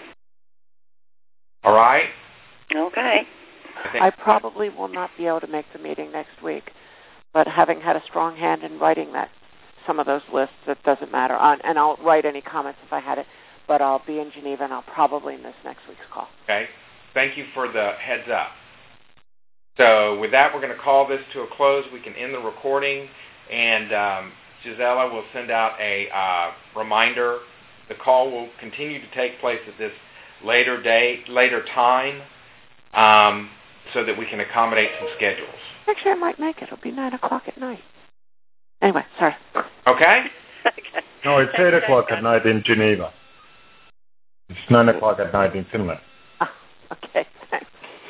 All right? Okay. I, I probably will not be able to make the meeting next week, but having had a strong hand in writing that some of those lists, it doesn't matter. On, and I'll write any comments if I had it, but I'll be in Geneva and I'll probably miss next week's call. Okay. Thank you for the heads up. So with that, we're going to call this to a close. We can end the recording, and um, Gisela will send out a uh, reminder. The call will continue to take place at this later date, later time, um, so that we can accommodate some schedules. Actually, I might make it. It'll be nine o'clock at night. Anyway, sorry. Okay? No, it's eight o'clock at night in Geneva. It's nine o'clock at night in Finland. Oh, okay, thanks.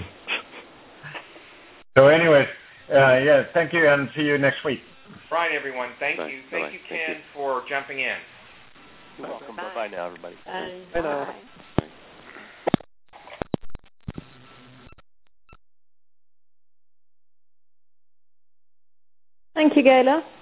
So anyways, uh, yeah, thank you and see you next week. Right, everyone. Thank Bye. you. Thank Bye-bye. you, Ken, Thank you. for jumping in. You're welcome. Bye. Bye-bye now, everybody. Bye. Bye. Bye. Thank you, Gayla.